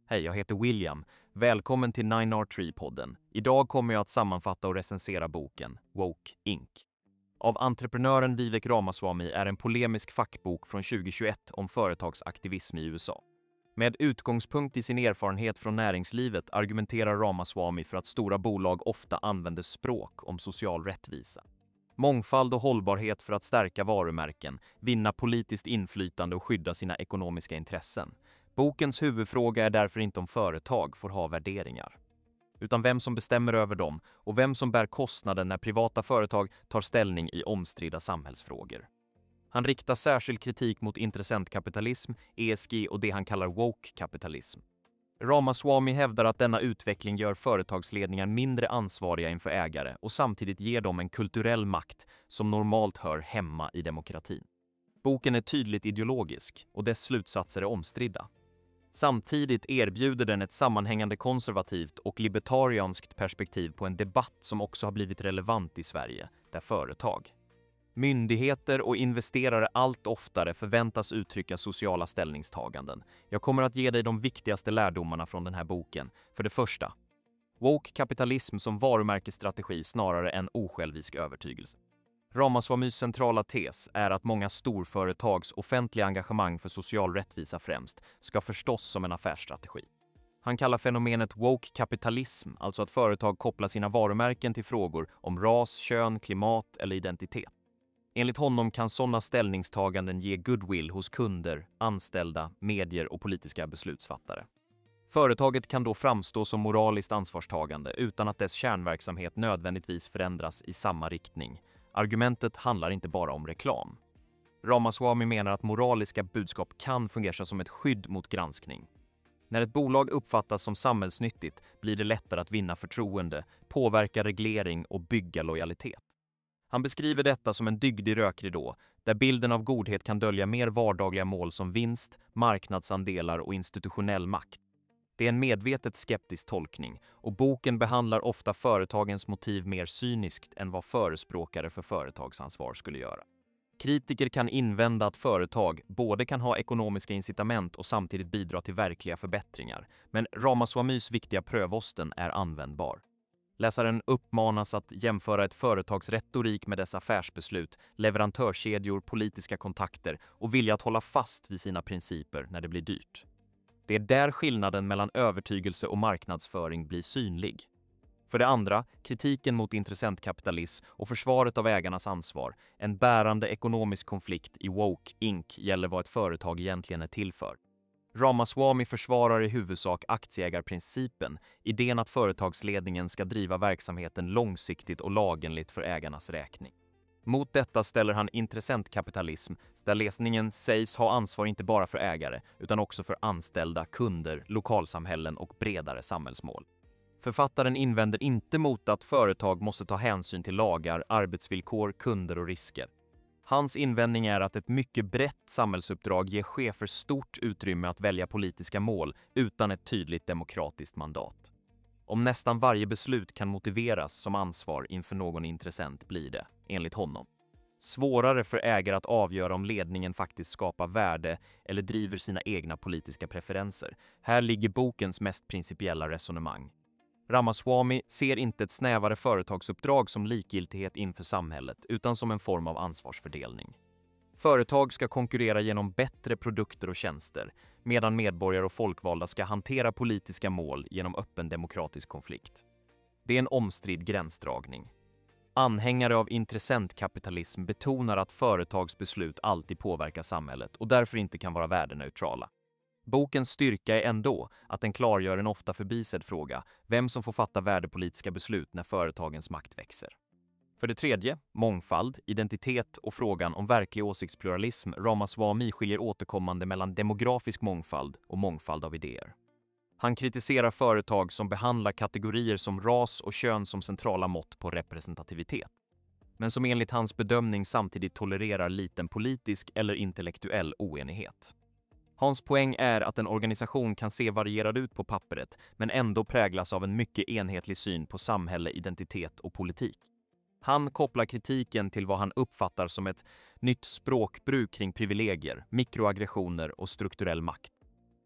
Hej, jag heter William. Välkommen till 9R3-podden. Idag kommer jag att sammanfatta och recensera boken Woke Inc. av entreprenören Vivek Ramaswamy är en polemisk fackbok från 2021 om företagsaktivism i USA. Med utgångspunkt i sin erfarenhet från näringslivet argumenterar Ramaswamy för att stora bolag ofta använder språk om social rättvisa, mångfald och hållbarhet för att stärka varumärken, vinna politiskt inflytande och skydda sina ekonomiska intressen. Bokens huvudfråga är därför inte om företag får ha värderingar, utan vem som bestämmer över dem och vem som bär kostnaden när privata företag tar ställning i omstridda samhällsfrågor. Han riktar särskild kritik mot intressentkapitalism, ESG och det han kallar woke-kapitalism. Ramaswamy hävdar att denna utveckling gör företagsledningar mindre ansvariga inför ägare och samtidigt ger dem en kulturell makt som normalt hör hemma i demokratin. Boken är tydligt ideologisk och dess slutsatser är omstridda. Samtidigt erbjuder den ett sammanhängande konservativt och libertarianskt perspektiv på en debatt som också har blivit relevant i Sverige, där företag, myndigheter och investerare allt oftare förväntas uttrycka sociala ställningstaganden. Jag kommer att ge dig de viktigaste lärdomarna från den här boken. För det första, woke-kapitalism som varumärkesstrategi snarare än osjälvisk övertygelse. Ramaswamys centrala tes är att många storföretags offentliga engagemang för social rättvisa främst ska förstås som en affärsstrategi. Han kallar fenomenet woke-kapitalism, alltså att företag kopplar sina varumärken till frågor om ras, kön, klimat eller identitet. Enligt honom kan sådana ställningstaganden ge goodwill hos kunder, anställda, medier och politiska beslutsfattare. Företaget kan då framstå som moraliskt ansvarstagande utan att dess kärnverksamhet nödvändigtvis förändras i samma riktning. Argumentet handlar inte bara om reklam. Ramaswamy menar att moraliska budskap kan fungera som ett skydd mot granskning. När ett bolag uppfattas som samhällsnyttigt blir det lättare att vinna förtroende, påverka reglering och bygga lojalitet. Han beskriver detta som en dygdig rökridå, där bilden av godhet kan dölja mer vardagliga mål som vinst, marknadsandelar och institutionell makt. Det är en medvetet skeptisk tolkning, och boken behandlar ofta företagens motiv mer cyniskt än vad förespråkare för företagsansvar skulle göra. Kritiker kan invända att företag både kan ha ekonomiska incitament och samtidigt bidra till verkliga förbättringar, men Ramaswamys viktiga prövosten är användbar. Läsaren uppmanas att jämföra ett företags retorik med dess affärsbeslut, leverantörskedjor, politiska kontakter och vilja att hålla fast vid sina principer när det blir dyrt. Det är där skillnaden mellan övertygelse och marknadsföring blir synlig. För det andra, kritiken mot intressentkapitalism och försvaret av ägarnas ansvar. En bärande ekonomisk konflikt i Woke Inc. gäller vad ett företag egentligen är till för. Ramaswamy försvarar i huvudsak aktieägarprincipen, idén att företagsledningen ska driva verksamheten långsiktigt och lagenligt för ägarnas räkning. Mot detta ställer han intressentkapitalism, där ledningen sägs ha ansvar inte bara för ägare utan också för anställda, kunder, lokalsamhällen och bredare samhällsmål. Författaren invänder inte mot att företag måste ta hänsyn till lagar, arbetsvillkor, kunder och risker. Hans invändning är att ett mycket brett samhällsuppdrag ger chefer stort utrymme att välja politiska mål utan ett tydligt demokratiskt mandat. Om nästan varje beslut kan motiveras som ansvar inför någon intressent blir det, enligt honom, svårare för ägare att avgöra om ledningen faktiskt skapar värde eller driver sina egna politiska preferenser. Här ligger bokens mest principiella resonemang. Ramaswamy ser inte ett snävare företagsuppdrag som likgiltighet inför samhället utan som en form av ansvarsfördelning. Företag ska konkurrera genom bättre produkter och tjänster, medan medborgare och folkvalda ska hantera politiska mål genom öppen demokratisk konflikt. Det är en omstridd gränsdragning. Anhängare av intressentkapitalism betonar att företagsbeslut alltid påverkar samhället och därför inte kan vara värdeneutrala. Bokens styrka är ändå att den klargör en ofta förbisedd fråga, vem som får fatta värdepolitiska beslut när företagens makt växer. För det tredje, mångfald, identitet och frågan om verklig åsiktspluralism. Ramaswamy skiljer återkommande mellan demografisk mångfald och mångfald av idéer. Han kritiserar företag som behandlar kategorier som ras och kön som centrala mått på representativitet, men som enligt hans bedömning samtidigt tolererar liten politisk eller intellektuell oenighet. Hans poäng är att en organisation kan se varierad ut på pappret men ändå präglas av en mycket enhetlig syn på samhälle, identitet och politik. Han kopplar kritiken till vad han uppfattar som ett nytt språkbruk kring privilegier, mikroaggressioner och strukturell makt.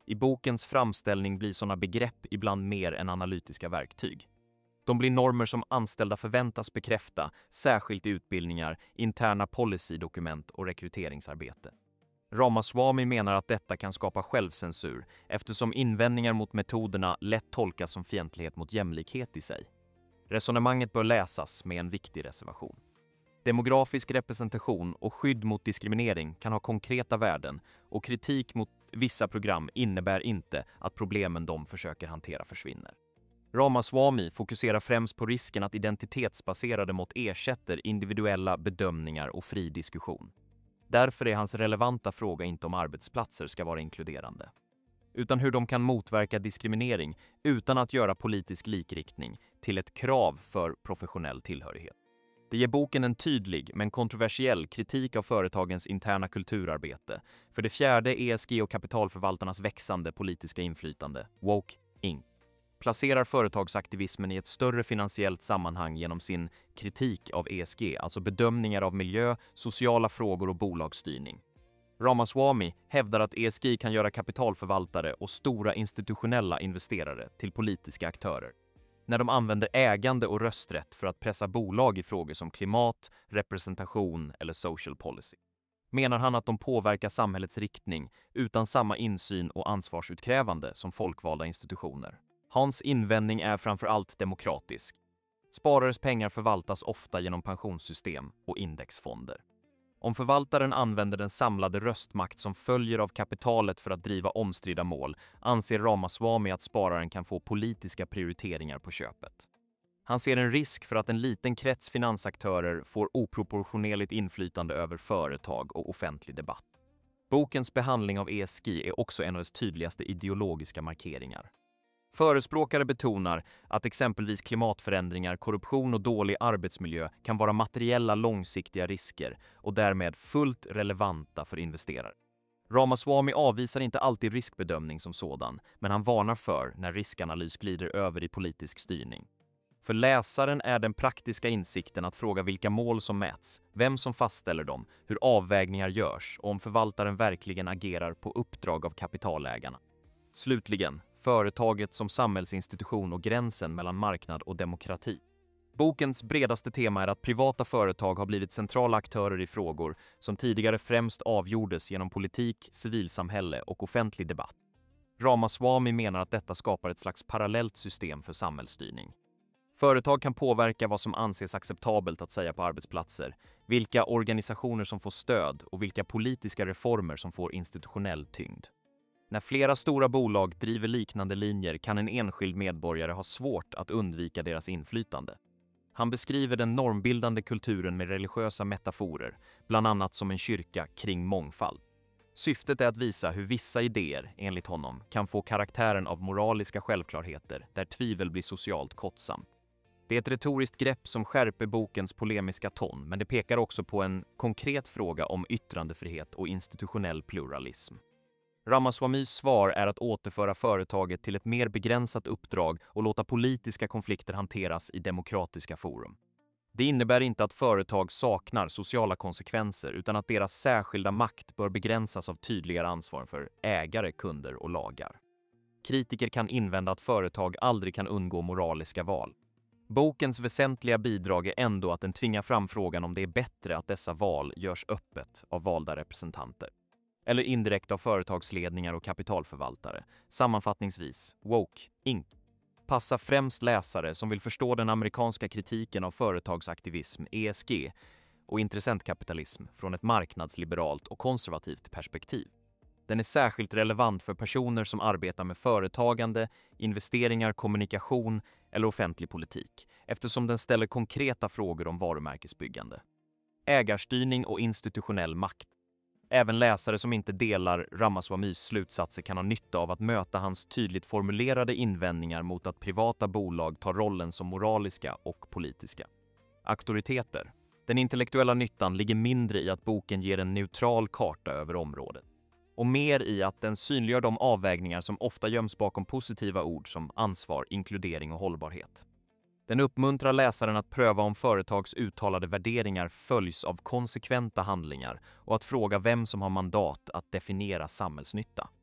I bokens framställning blir sådana begrepp ibland mer än analytiska verktyg. De blir normer som anställda förväntas bekräfta, särskilt i utbildningar, interna policydokument och rekryteringsarbete. Ramaswamy menar att detta kan skapa självcensur eftersom invändningar mot metoderna lätt tolkas som fientlighet mot jämlikhet i sig. Resonemanget bör läsas med en viktig reservation. Demografisk representation och skydd mot diskriminering kan ha konkreta värden och kritik mot vissa program innebär inte att problemen de försöker hantera försvinner. Ramaswamy fokuserar främst på risken att identitetsbaserade mått ersätter individuella bedömningar och fri diskussion. Därför är hans relevanta fråga inte om arbetsplatser ska vara inkluderande, utan hur de kan motverka diskriminering utan att göra politisk likriktning till ett krav för professionell tillhörighet. Det ger boken en tydlig men kontroversiell kritik av företagens interna kulturarbete. För det fjärde ESG och kapitalförvaltarnas växande politiska inflytande, Woke Inc. placerar företagsaktivismen i ett större finansiellt sammanhang genom sin kritik av ESG, alltså bedömningar av miljö, sociala frågor och bolagsstyrning. Ramaswamy hävdar att ESG kan göra kapitalförvaltare och stora institutionella investerare till politiska aktörer när de använder ägande och rösträtt för att pressa bolag i frågor som klimat, representation eller social policy. Menar han att de påverkar samhällets riktning utan samma insyn och ansvarsutkrävande som folkvalda institutioner. Hans invändning är framför allt demokratisk. Sparares pengar förvaltas ofta genom pensionssystem och indexfonder. Om förvaltaren använder den samlade röstmakt som följer av kapitalet för att driva omstridda mål, anser Ramaswamy att spararen kan få politiska prioriteringar på köpet. Han ser en risk för att en liten krets finansaktörer får oproportionerligt inflytande över företag och offentlig debatt. Bokens behandling av ESG är också en av dess tydligaste ideologiska markeringar. Förespråkare betonar att exempelvis klimatförändringar, korruption och dålig arbetsmiljö kan vara materiella långsiktiga risker och därmed fullt relevanta för investerare. Ramaswamy avvisar inte alltid riskbedömning som sådan, men han varnar för när riskanalys glider över i politisk styrning. För läsaren är den praktiska insikten att fråga vilka mål som mäts, vem som fastställer dem, hur avvägningar görs och om förvaltaren verkligen agerar på uppdrag av kapitalägarna. Slutligen, företaget som samhällsinstitution och gränsen mellan marknad och demokrati. Bokens bredaste tema är att privata företag har blivit centrala aktörer i frågor som tidigare främst avgjordes genom politik, civilsamhälle och offentlig debatt. Ramaswamy menar att detta skapar ett slags parallellt system för samhällsstyrning. Företag kan påverka vad som anses acceptabelt att säga på arbetsplatser, vilka organisationer som får stöd och vilka politiska reformer som får institutionell tyngd. När flera stora bolag driver liknande linjer kan en enskild medborgare ha svårt att undvika deras inflytande. Han beskriver den normbildande kulturen med religiösa metaforer, bland annat som en kyrka kring mångfald. Syftet är att visa hur vissa idéer, enligt honom, kan få karaktären av moraliska självklarheter där tvivel blir socialt kostsamt. Det är ett retoriskt grepp som skärper bokens polemiska ton, men det pekar också på en konkret fråga om yttrandefrihet och institutionell pluralism. Ramaswamys svar är att återföra företaget till ett mer begränsat uppdrag och låta politiska konflikter hanteras i demokratiska forum. Det innebär inte att företag saknar sociala konsekvenser utan att deras särskilda makt bör begränsas av tydligare ansvar för ägare, kunder och lagar. Kritiker kan invända att företag aldrig kan undgå moraliska val. Bokens väsentliga bidrag är ändå att den tvingar fram frågan om det är bättre att dessa val görs öppet av valda representanter eller indirekt av företagsledningar och kapitalförvaltare. Sammanfattningsvis, Woke Inc. passar främst läsare som vill förstå den amerikanska kritiken av företagsaktivism, ESG, och intressentkapitalism från ett marknadsliberalt och konservativt perspektiv. Den är särskilt relevant för personer som arbetar med företagande, investeringar, kommunikation eller offentlig politik, eftersom den ställer konkreta frågor om varumärkesbyggande, ägarstyrning och institutionell makt. Även läsare som inte delar Ramaswamys slutsatser kan ha nytta av att möta hans tydligt formulerade invändningar mot att privata bolag tar rollen som moraliska och politiska auktoriteter. Den intellektuella nyttan ligger mindre i att boken ger en neutral karta över området och mer i att den synliggör de avvägningar som ofta göms bakom positiva ord som ansvar, inkludering och hållbarhet. Den uppmuntrar läsaren att pröva om företags uttalade värderingar följs av konsekventa handlingar och att fråga vem som har mandat att definiera samhällsnytta.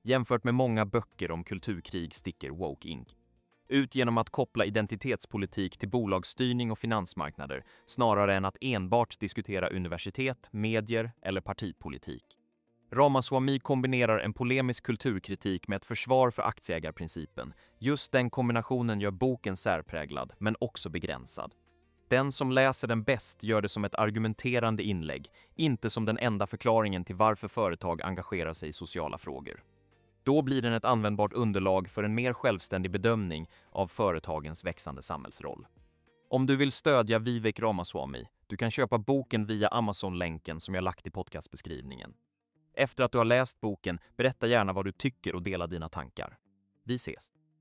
Jämfört med många böcker om kulturkrig sticker Woke Inc. ut genom att koppla identitetspolitik till bolagsstyrning och finansmarknader snarare än att enbart diskutera universitet, medier eller partipolitik. Ramaswamy kombinerar en polemisk kulturkritik med ett försvar för aktieägarprincipen. Just den kombinationen gör boken särpräglad, men också begränsad. Den som läser den bäst gör det som ett argumenterande inlägg, inte som den enda förklaringen till varför företag engagerar sig i sociala frågor. Då blir den ett användbart underlag för en mer självständig bedömning av företagens växande samhällsroll. Om du vill stödja Vivek Ramaswamy, du kan köpa boken via Amazon-länken som jag lagt i podcastbeskrivningen. Efter att du har läst boken, berätta gärna vad du tycker och dela dina tankar. Vi ses!